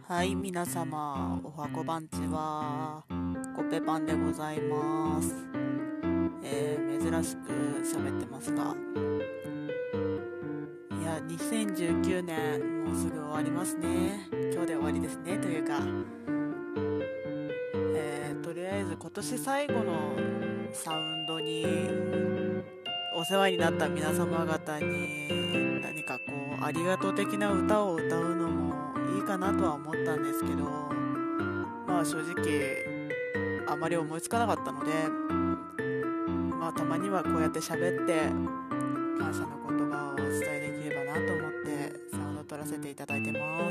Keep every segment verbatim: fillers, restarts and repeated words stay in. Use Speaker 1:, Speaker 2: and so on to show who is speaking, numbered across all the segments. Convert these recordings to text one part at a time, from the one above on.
Speaker 1: はい、皆様、おはこばんちは、コッペパンでございます。えー、珍しく喋ってますが、いや、にせんじゅうきゅうねん、もうすぐ終わりますね。今日で終わりですね、というか、えー、とりあえず今年最後のサウンドに、お世話になった皆様方に、何かこう、ありがとう的な歌を歌うのもいいかなとは思ったんですけど、まあ正直あまり思いつかなかったので、まあたまにはこうやって喋って感謝の言葉をお伝えできればなと思ってサウンド取らせていただいてます。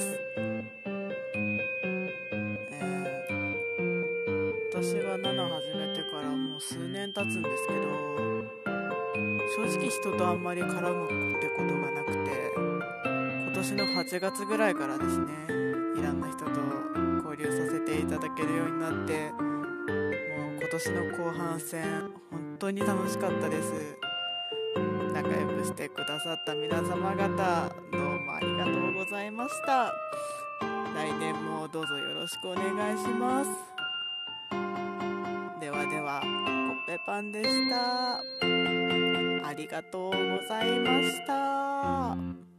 Speaker 1: えー、私がなな始めてからもう数年経つんですけど、正直人とあんまり絡むってことがなくて、今年のはちがつぐらいからですね、いろんな人と交流させていただけるようになって、もう今年の後半戦本当に楽しかったです。仲良くしてくださった皆様方、どうもありがとうございました。来年もどうぞよろしくお願いします。ではでは、コッペパンでした。ありがとうございました。